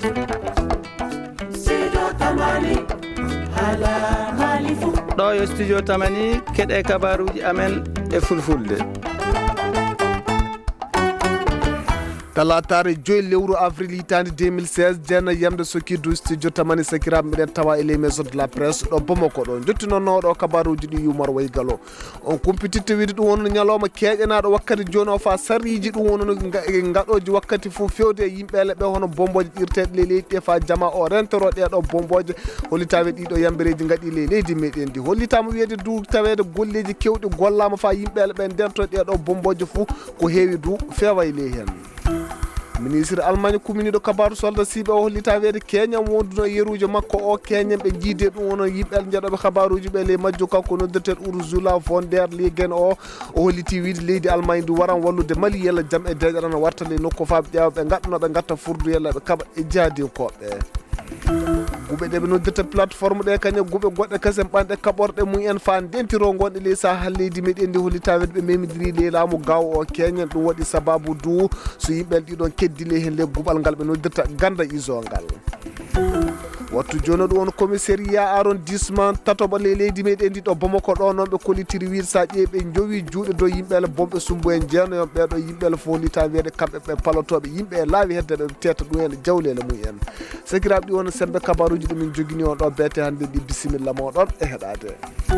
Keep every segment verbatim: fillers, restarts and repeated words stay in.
ɗo yo studio tamani keɗe kabaruji amen e fulfulde. talatare joyi lewru avril hitande deux mille seize jeena yamde sokkidu studio tamani sakiraɓe mbiɗen tawa e les maisons de la presse ɗo Bamako ɗo jottinonoɗo kabaruji ɗi yumar way galo on kumpititte wiide ɗum wonno ñalawma keeƴanaɗo wakkati joni o fa sariji ɗum wonno gaɗoji wakkati fof fewde e yimɓele ɓe hono bomboje ɗirteɗe le leydi ɗe fa jama o rentoro ɗeɗo bomboje hollitawe ɗiɗo yambereji gaɗi le leydi meɗen ndi hollitama wiyede du tawede golleji kewɗi gollama fa yimɓele ɓe ndento ɗeɗo bomboje fo ko heewi du fewa e ley hen. ministre Allemagne kuminiɗo kabaru soldat siɓe o hollita weede keñam wonduno yeruji makko o keñam ɓe jiide ɗum wono yimɓe jeeɗoɓe kabaruji ɓe le majjo kanko noddeteɗo Ursula von der Leyen o o holliti wiide leydi Allemagne du waran wallude Mali yalla jaam e deƴarana warta le nokku faɓe ƴeewa ɓe gaɗano ɓe gatta furdu yalla ɓe kaɓa e jihadinkoɓe guɓe ɗeɓe noddita plateforme ɗe kañum guɓe goɗɗe kasen ɓanɗe kaɓorɗe mumen fa ndentiro gonɗe ley sahah leydi meɗen ndi hollitawede ɓe memidiri ley laamu gaw o keñen ɗum waɗi sababu du so yimɓeɓe ɗiɗon keddi ley hen le guɓal ngal ɓe noddirta ganda iso ngal wattu joni ɗum won commissariat arrondissement tatoɓa ley leydi meɗen ndi ɗo Bamako ɗo noon ɓe kollitiri wiide sa ƴeewi ɓe jowi juuɗe dow yimɓele bomɓe sumbu en jeenoyon ɓeɗo yimɓele fo hollita wiyede kamɓe ɓe palotoɓe yimɓe e laawi hedde ɓe teta ɗum hen jawlele mumen sakiraɓe ɗi won sembe kabaruji ɗumin jogini on ɗo beete hande ɗi bisimilla moɗon e heɗade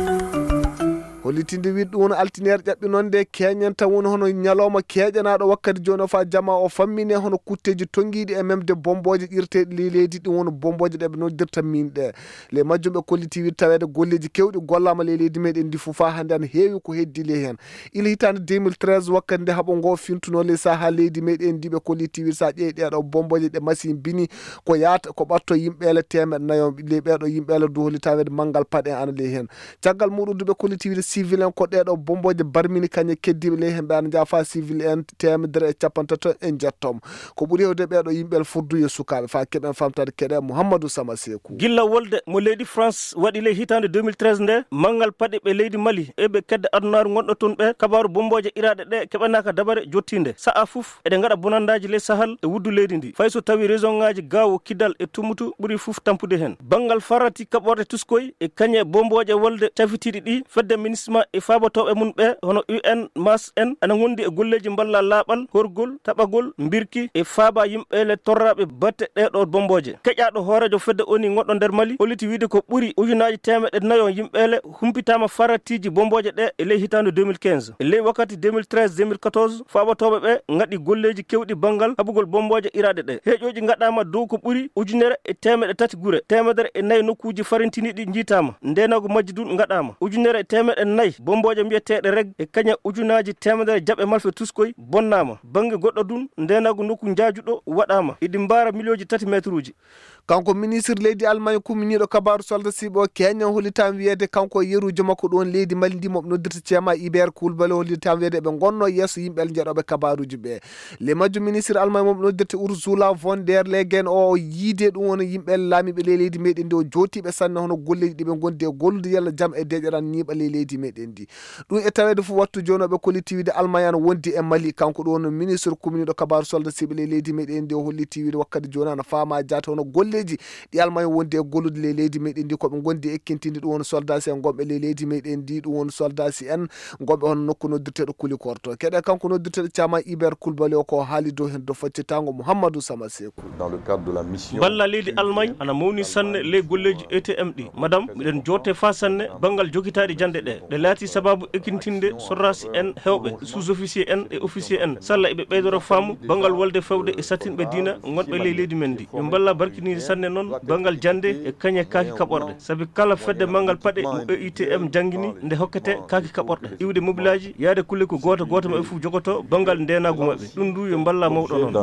hollitinde wiide ɗum woni altiniére ƴaɓɓi noon nde keñen tan woni hono ñalawma keeƴanaɗo wakkati joni o fa jama o fammine hono kutteji tonguiɗi e memde bomboje ƴirteɗe li leydi ɗum woni bomboje ɗeɓe noddirta min ɗe le majjum ɓe kolliti wiide tawede golleji kewɗi gollama le leydi meɗen ndi foof fa hande an heewi ko heddi le hen ila hitande deux mille treize wakkati nde haaɓo ngo fintuno le saaha leydi meɗen ndi ɓe kolliti wiide sa ƴeewi ɗeɗo bomboje ɗe machine bini ko yaata ko ɓatto yimɓele temeɗe nayo le ɓeɗo yimɓele du hollitawede manggal paɗe ana le hen caggal muɗum du ɓe kolliti wiide civil en ko ɗeɗo bomboje barmini kañe keddiɓe ley hen ɓe ana jaafa civil en temedere e capantato en jettom ko ɓuuri hewde ɓeɗo yimɓel fodduye sukaɓe fa keɓen famtade keɗe Mouhamadou Sama Sekou gilla wolde mo leydi France waɗi ley hitande deux mille treize nde manggal paɗe ɓe leydi Mali eɓe kedde adunaru gonɗo toon ɓe kabaru bomboje iraɗe ɗe keɓanaka dabare jottinde sa'a foof eɗe gaɗa bonandaji ley sahal e wuddu leydi ndi fay so tawi raison ngaji gawo Kidal e Tumutu ɓuuri foof tampude hen banggal farati kaɓorde tuskoy e kañe bomboje wolde cafitiɗi ɗi fedde ministement e fabotoɓe mun ɓe hono U N mas en ana gondi e golleji balla laaɓal horgol taɓagol mbirki e faaba yimɓele torraɓe batte ɗeɗo bomboje keƴaɗo hoorejo fedde oni goɗɗo nder Mali holliti wiide ko ɓuuri ujunaji temeɗe nayo yimɓele humpitama faratiji bomboje ɗe e ley hitande deux mille quinze e ley wakkati deux mille treize deux mille quatorze fabotoɓe ɓe gaɗi golleji kewɗi banggal haɓugol bomboje iraɗe ɗe heeƴoji gaɗama dow ko ɓuuri ujunere e temeɗe tati guure temedere e nayyi nokkuji farintiniɗi jiitama ndenago majji dun gaɗama ujunere e temeɗe nayyi bomboje mbiyeteɗe reg e kaña ujunaji temedere jaɓe malfe tuskoy bonnama bange goɗɗo dun ndenago nokku jajuɗo waɗama iɗi mbara millioji tati métre uji kanko ministre leydi Allemagne kuminiɗo kabaru soldat siɓe o keñan hollitama wiyede kanko yeruji makko ɗon leydi Mali ndi moɓe noddirta ceema Iber Coulibaly hollitama wiyede ɓe gonno yesso yimɓe jeeɗoɓe kabaruji ɓe le majjum ministre Allemagne moɓe noddirta Ursula von der Leyen o yiide ɗum woni yimɓe laamiɓe le leydi meɗen ndi o jotiɓe sanne hono golleji ɗiɓe gondi e gollude yalla jaam e deƴaran niiɓa le leydi meɗen ndi ɗum e tawede fof wattu joni ɓe kolliti wiide Allemagne ana wondi e Mali kanko ɗo woni ministre kuminiɗo kabaru soldat siɓe le leydi meɗen ndi o holliti wiide wakkati joni ana faama jata hono golleji ɗi Allemagne wondi e gollude le leydi meɗen ndi koɓe gondi e ekkintinde ɗum woni soldats en gonɓe le leydi meɗen ndi ɗum woni soldats en gonɓe hono nokku noddirteɗo Kulikorto keɗe kanko noddirteɗo cama Iber Coulibaly o ko haali dow hen do faccitango Mouhamadou Sama Sekou dans le cadre de la mission balla leydi Allemagne ana mawni sanne ley golleji E T M ɗi madame miɗen jotte fa sanne bangal jogitaɗi jande ɗe ɗe laati sababu ekkintinde sorrasi en hewɓe sous officier en e officier en salla eɓe ɓeydoro faamu bangal wolde fewde e satinɓe diina gonɓe ley leydi men ndi ɓe balla barkinide sanne noon bangal jande e kañe kaaki kaɓorɗe saabi kala fedde mangal paɗe mo E I T M jangguini nde hokkete kaaki kaɓorɗe iwde mobilaji yaade kulle ko goto goto maɓe foof jogoto bangal ndenago maɓɓe ɗum du yo balla mawɗo noon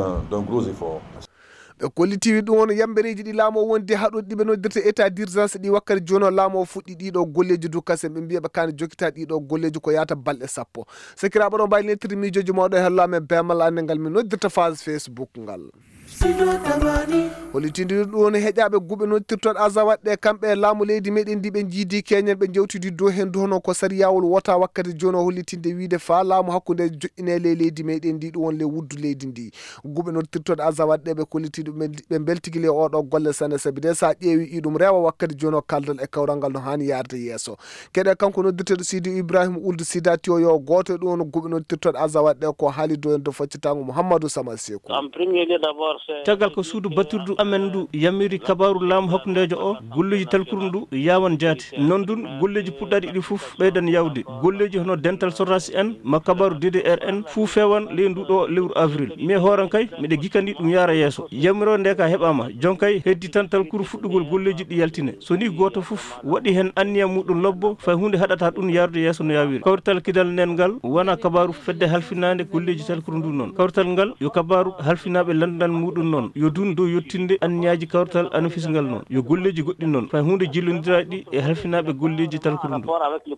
ɓe kolliti wi ɗum woni yambereji ɗi laamu o wondi haɗuɗe ɗiɓe noddirta état d' urgence ɗi wakkati joni o laamu o fuɗɗi ɗiɗo golleji du kasen ɓe mbiya ɓe kane jokkita ɗiɗo golleji ko yata balɗe sappo sakiraɓe ɗo mbawi lettre mijoji mawɗo e hello amen bemal anne ngal min noddirta phase Facebook ngal holitindi ɗon heƴaɓe guɓe nodtirtoɗe azawat ɗe kamɓe laamu leydi meɗen ndi ɓe jiidi keñen ɓe jewtidi dow hen dono ko sariyawol wota wakkati joni o hollitinde wiide fa laamu hakkude joƴƴine le leydi meɗen ndi ɗum won le wuddu leydi ndi guɓe nodtirtoɗe azawat ɗe ɓe kollitiɗi ɓe beltigui le oɗo golle sane saabi de sa ƴeewi iɗum rewa wakkati joni o kaldal e kawral ngal no hani yarde yesso keɗe kanko noddirteɗo Sidi Ibrahima Ould Sida Tiyoyo goto ɗum won guɓe nodtirtoɗe azawat ɗe ko haali dow hen do faccitango Mouhamadou Sama Sekou. caggal ko suudu battirdu amen ndu yamiri kabaru laamu hakkudejo o golleji talkuru ndu yawan jaati non dun golleji puɗɗaɗi ɗi foof ɓeydan yawde golleji hono dental sorasi en ma kabaru D D R en fuu fewan ley nduɗo lewru avril mais horan kay miɗe gikandi ɗum yara yesso yamiro nde ka heɓama jon kay heddi tan talkuru fuɗɗugol golleji ɗi yaltine so ni goto foof waɗi hen anniya muɗum lobbo fay hunde haɗata ɗum yarude yesso no yawiri kawrital kidal nen ngal wona kabaru fedde halfinade golleji talkuru ndu noon kawrital ngal yo kabaru halfinaɓe landal muɗum noon yo dun dow yettinde anniyaji kawrital anofis ngal noon yo golleji goɗɗi noon fay hunde jillodiraɗi e halfinaɓe golleji talkuru ndu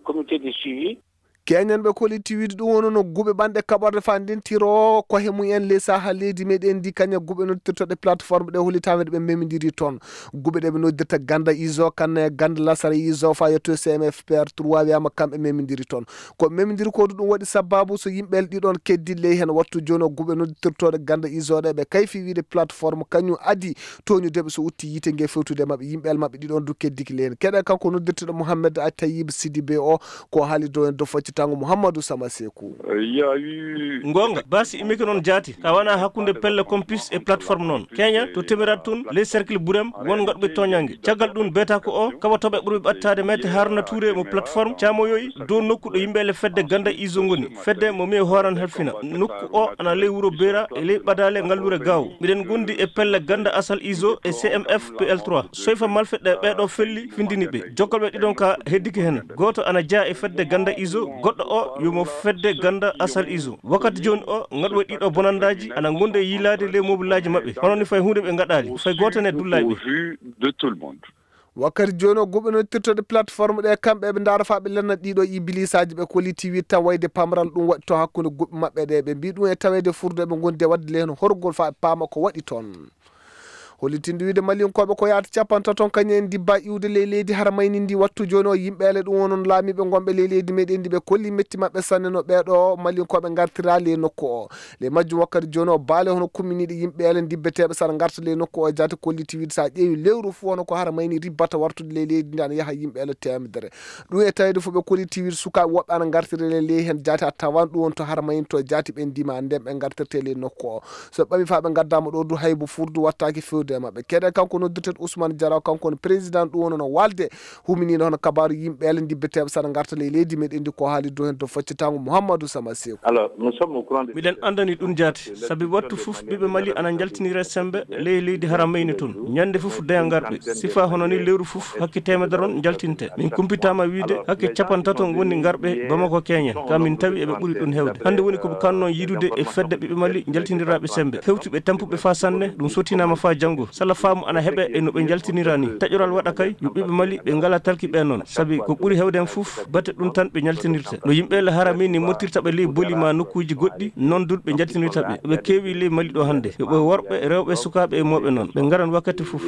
keñan ɓe koliti wiide ɗum wono no guɓe ɓanɗe kaɓorde fa ndentiro kohe mumen les saha leydi meɗen ndi kaña guɓe noddirtoɗe plateforme ɗe holitameɗe ɓe memidiri toon guɓe ɗe ɓe noddirta ganda iso kanne ganda lasara iso fa yetto C M F P R trois wiyama kamɓe memidiri toon ko memidiri ko ɗum waɗi sababu so yimɓe ɗiɗon keddi ley hen wattu joni guɓe noddirtoɗe ganda iso ɗe ɓe kayfi wiide plateforme kañum adi toñudeɓe so utti yite gue fewtude mabɓe yimɓel mabɓe ɗiɗon du keddiki ley hen keɗe kanko noddirteɗo Mouhamed Atayib Sidibé o ko haali dow hen do focci tango Mouhamadou Sama Sekou. gonga basi imiki noon jaati ka wana hakkude pelle compus e plateforme noon Kenya to temirata tun les cercle burem won gaɗuɓe toñangue caggal ɗum beeta ko o kaba toɓe ɓuurɓe ɓattade mette Haruna Touré mo plateforme camoyoyi dow nokku ɗo yimɓele fedde ganda iso goni fedde mo mi horan halfina nokku o ana ley wuuro Beera e ley ɓadale ngallure gaw miɗen gondi e pelle ganda asal iso e C M F P L trois soyfa malfeɗɗe ɓeɗo felli findiniɓe jokkolɓe ɗiɗon ka heddiki hen goto ana jaa e fedde ganda iso goɗɗo o yomo fedde ganda asal iso wakkati joni o ngaɗuɓe ɗiɗo bonandaji ana gonde yilade les mobilaji mabɓe hono ni fay hunde ɓe gaɗali fay goto ne dullaɓe wakkati joni o guɓe noddirtoɗe plateforme ɗe kamɓe ɓe darofa ɓe lenna ɗiɗo ibilisaji ɓe koliti wi tawayde pamral ɗum waɗi to hakkude guɓe mabɓe ɗe ɓe mbi ɗum e tawede furde ɓe gondi e wadde le hen horgol fa paama ko waɗi toon holitinde wiide malinkoɓe ko yaata capanta toon kañum en dibba iwde ley leydi haramayni ndi wattu joni o yimɓele ɗum wonon laamiɓe gonɓe ley leydi meɗen ndi ɓe kolli metti mabɓe sanne no ɓeɗo malinkoɓe gartira ley nokku o ley majjum wakkati joni o baale hono commune ɗi yimɓele dibbeteɓe saɗa garta ley nokku o jaati kolliti wiide sa ƴeewi lewru fo hono ko haramayni ribbata wartude ley leydi ndi ana yaaha yimɓele temedere ɗum e tawede fo ɓe kolliti wiide sukaɓe woɓɓe ana gartira ley ley hen jaati a tawan ɗum won to haramayni to jaati ɓe ndima nden ɓe gartirte ley nokku o so ɓawi fa ɓe gaddama ɗo du haybo furdu wattaki fewde mabɓe keɗe kanko noddirteɗo Ousmane Diaraw kanko ne président ɗum wono no walde huminino hono kabaru yimɓele dibbeteɓe saɗa garta ley leydi meɗen ndi ko haali do hen to faccitango Mouhamadou Sama Sekou. miɗen andani ɗum jaati saabi wattu foof ɓiɓe Mali ana jaltinire sembe ley leydi haramayni tun ñande foof deya garɓe sifa hono ni lewru foof hakke temedere on jaltinte min kumpitama wiide hakke capantato woni garɓe Bamako Kenya ka min tawi eɓe ɓuuri ɗum hewde hande woni koɓe kanno yidude e fedde ɓiɓe Mali jaltiniraɓe sembe hewtuɓe tampuɓe fa sanne ɗum sottinama fa janggo sala faamu ana heɓe e no ɓe jaltinira ni taƴoral waɗa kay yo ɓiɓe Mali ɓe ngala talki ɓe noon saabi ko ɓuuri hewde hen foof batte ɗum tan ɓe jaltinirta no yimɓele haramini mottirta ɓe ley booli ma nokkuji goɗɗi non dul ɓe jaltinirta ɓe ɓe keewi ley Mali ɗo hande yoɓe worɓe rewɓe sukaɓe e moɓe noon ɓe garan wakkati foof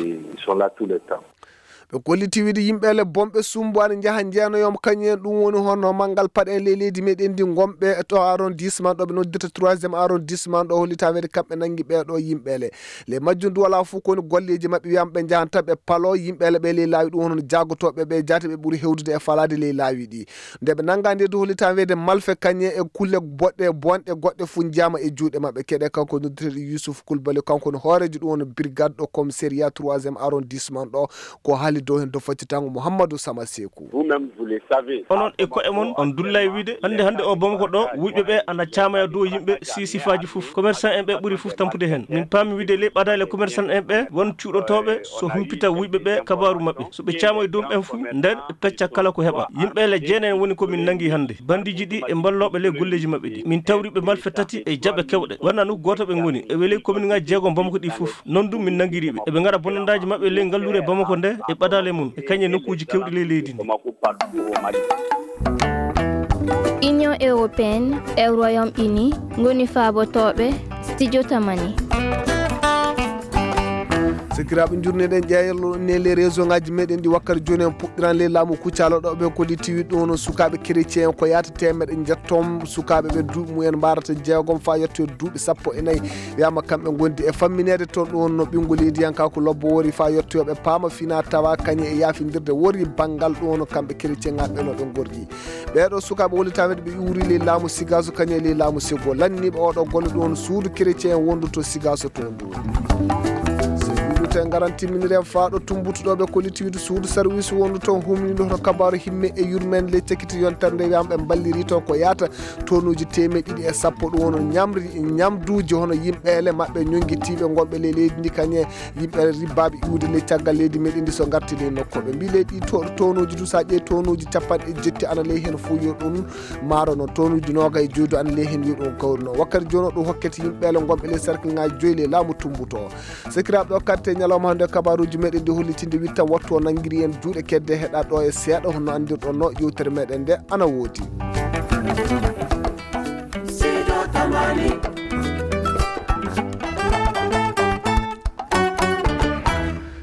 ɓe kolliti wiide yimɓele bomɓe sumbu ana jaaha jeenoyoma kañum en ɗum woni hono manggal paɗe en ley leydi meɗen ndi gomɓe to arrondissement ɗo ɓe noddirta troisiéme arrondissement ɗo hollitawede kamɓe nanggui ɓeɗo yimɓele ley majjum du wala fof koni golleji mabɓe wiyama ɓe jahan tan ɓe paalo yimɓele ɓe ley laawi ɗum hono jaggotoɓe ɓe jaati ɓe ɓuuri hewdude e falade ley laawi ɗi nde ɓe nanggandi du hollitawede malfe kañum e kulle boɗɗe bonɗe goɗɗe fu jiyama e juuɗe mabɓe keɗe kanko noddirteɗo Youssouf Coulibaly kanko ne hoorejo ɗum woni brigade ɗo commissariat troisiéme arrondissement ɗo ko haali dow hen to faccitango Mouhamadou Sama Sekou. onon e koye mon on dullay wiide hande hande o Bamako ɗo wuyɓe ɓe ana camaya dow yimɓe si sifaji foof commerçant en ɓe ɓuuri foof tampude hen min paami wiide ley ɓadale commerçant en ɓe won cuuɗotoɓe so humpita wuyɓe ɓe kabaru mabɓe soɓe camoye dow ɓen foof nden pecca kala ko heɓa yimɓele jeenen woni komin nanggui hande bandiji ɗi e balloɓe ley golleji mabɓe ɗi min tawriɓe malfe tati e jaɓɓe kewɗe wanna nu goto ɓe goni e ley commune ngaji jeegom Bamako ɗi foof non ɗum min nanguiriɓe eɓe gaɗa bonandaji mabɓe ley ngallure Bamako nde e ɓadale mum e kañe nokkuji kewɗi ley leydi ndi. Union européenne e Royaume-Uni ngoni faabotoɓe studio tamani sikiraɓe jurneɗen ƴeeylo ne les réseau ngaji meɗen ɗi wakkati joni en puɗɗiran ley laamu kuccaloɗo ɓe kodi tiwi ɗon sukaɓe chrétien ko yata temeɗe jettom sukaɓe ɓe duuɓi mumen mbarata jeegom fa yetto e duuɓi sappo e nayyi wiyama kamɓe gondi e famminede toon ɗon no ɓinngol yidiyankaku lobbo wori fa yettoyoɓe paama fina tawa kañe e yafidirde wori banggal ɗon kamɓe chrétien ngaɓe no ɓe gordi ɓeɗo sukaɓe wolitameɗe ɓe iwri ley laamu sigaso kañe ley laamu sigo lanniɓe oɗo golle ɗon suudu chrétien wondu to sigaso toon en garantiminiren faaɗo tumbutuɗoɓe collectivité suudu service wondu toon humniɗo to kabaru himme e yurmen le cekkiti yontere nde wiyama ɓe balliri toon ko yaata tonuji temeɗe ɗiɗi e sappo ɗum wono ñamri ñamduji hono yimɓele mabɓe ñonguitiɓe gonɓe ley leydi ndi kañe yimɓe ribbaɓe iwde ley caggal leydi meɗen ndi so garti ley nokkoɓe mbi leydi to tonuji du sa ƴeewi tonuji capanɗe jetti ana ley hen fo yo ɗum maaro noon tonuji noga e joydu ana ley hen yo ɗum kawri noon wakkati joni o ɗum hokkete yimɓele gonɓe ley cercle ngaji joyi ley laamu tumbuto sekiraɓe o katte ñalawma hande kabaruji meɗen ndi hollitinde witta wattu o nanguiri en juuɗe kedde heɗa ɗo e seeɗa hono andirɗon no yewtere meɗen nde ana woodi.